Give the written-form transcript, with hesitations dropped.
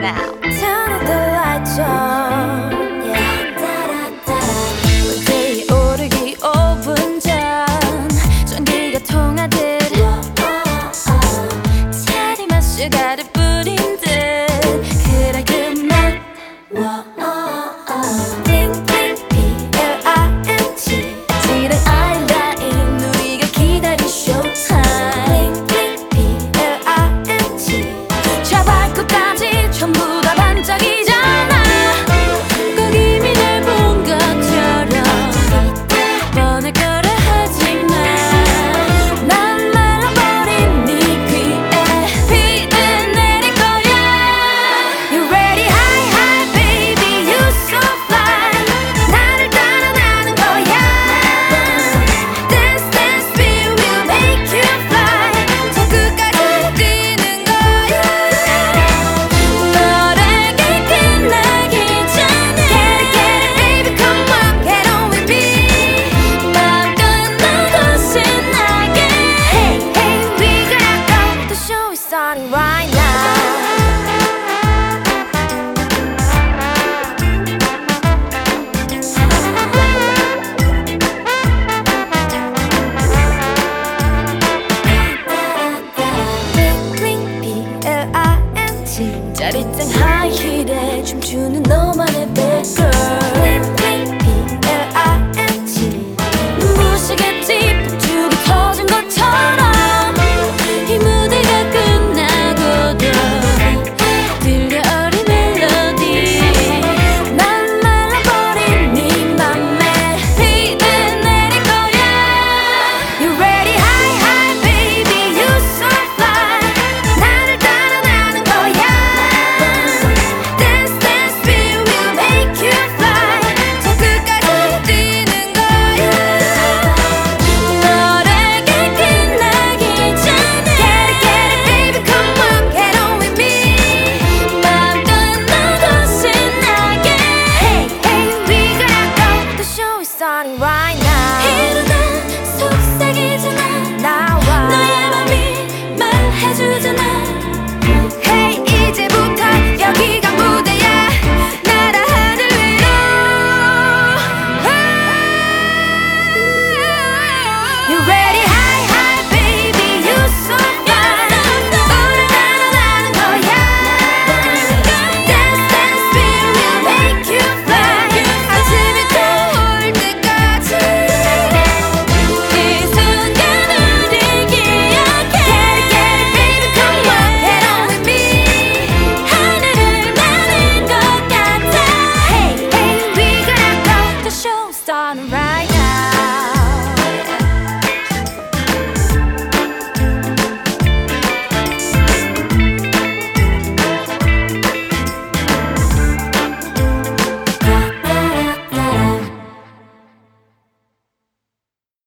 now. Turn up the lights on. 무대에 오르기 5분 전 전기가 통하듯 차디만 슈가를 뿌린 듯 그래 그만 Bling bling B-L-I-N-G 지른 아이라인 우리가 기다린 showtime Bling bling B-L-I-N-G 저 발끝까지 전부 다 반짝이잖아 꼭 이미 날 본 것처럼 뻔할 거라 하지만 난 말라버린 네 귀에 비는 내릴 거야 You ready high high baby you so fly 나를 따라 나는 거야 Dance dance feel will make you fly 저 끝까지 뛰는 거야 너에게 끝나기 전에 Get it baby come on get on with me 막 끝나도 신나게 Hey hey we gotta go the show is starting right now Bling bling B-L-I-N-G 짜릿한 하이힐에 춤추는 너만의 bad girl